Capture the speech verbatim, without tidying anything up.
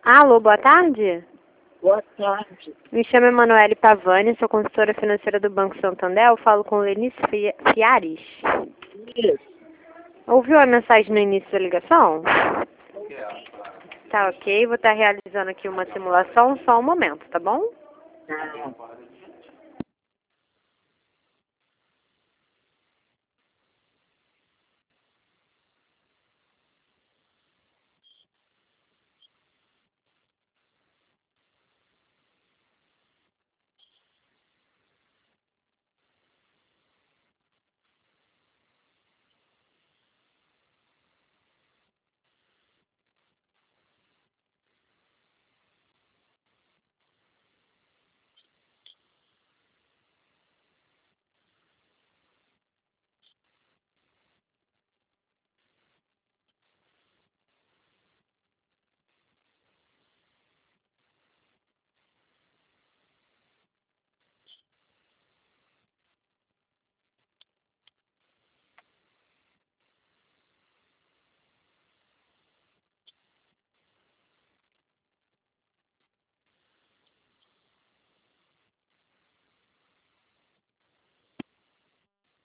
Alô, boa tarde. Boa tarde. Me chamo Emanuele Pavani, sou consultora financeira do Banco Santander. Eu falo com Lenice Fi- Fiares. Isso. Ouviu a mensagem no início da ligação? Tá ok, vou estar realizando aqui uma simulação, só um momento, tá bom? Tá.